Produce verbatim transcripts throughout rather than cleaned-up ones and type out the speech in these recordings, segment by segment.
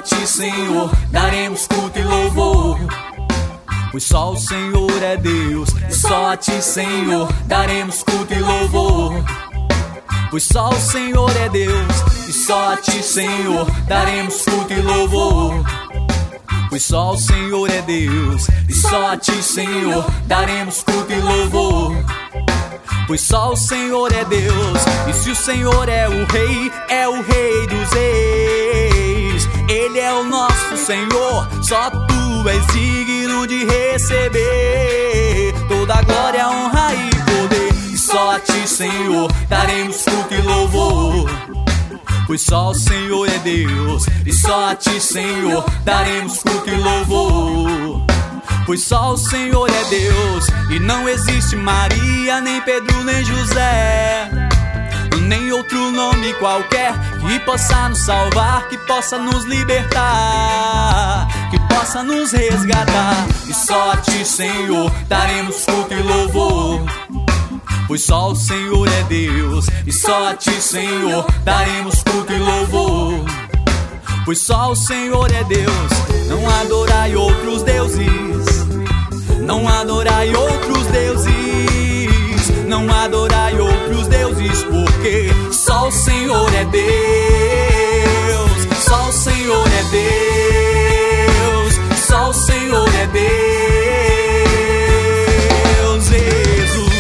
ti, Senhor, daremos culto e louvor. Pois só o Senhor é Deus, e só a ti, Senhor, daremos culto e louvor. Pois só o Senhor é Deus, e só a ti, Senhor, daremos culto e louvor. Pois só o Senhor é Deus, e só a ti, Senhor, daremos culto e louvor. Pois só o Senhor é Deus, e se o Senhor é o Rei, é o Rei dos Reis. Ele é o nosso Senhor, só tu és digno de receber toda a glória, honra e poder. E só a ti, Senhor, daremos culto e louvor. Pois só o Senhor é Deus, e só a ti, Senhor, daremos culto e louvor. Pois só o Senhor é Deus, e não existe Maria, nem Pedro, nem José, nem outro nome qualquer que possa nos salvar, que possa nos libertar, que possa nos resgatar. E só a ti, Senhor, daremos culto e louvor. Pois só o Senhor é Deus, e só a ti, Senhor, daremos culto e louvor. Pois só o Senhor é Deus, não adorai outros deuses, não adorai outros deuses, não adorai outros deuses, porque só o Senhor é Deus, só o Senhor é Deus, só o Senhor é Deus, Jesus.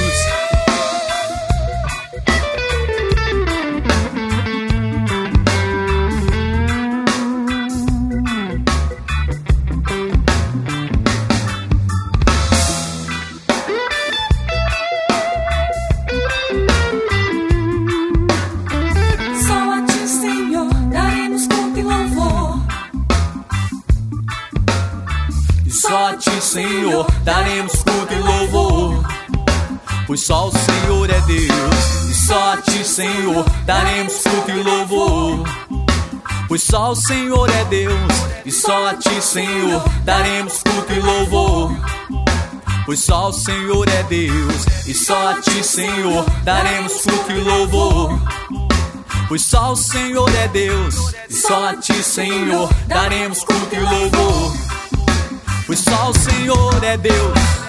Só a ti, Senhor, daremos culto e louvor. Pois só o Senhor é Deus, e só a ti, Senhor, daremos culto e louvor. Pois só o Senhor é Deus, e só a ti, Senhor, daremos culto e louvor. Pois só o Senhor é Deus, e só a ti, Senhor, daremos culto e louvor. Pois só o Senhor é Deus, e só a ti, Senhor, daremos culto e louvor. Pois só o Senhor é Deus.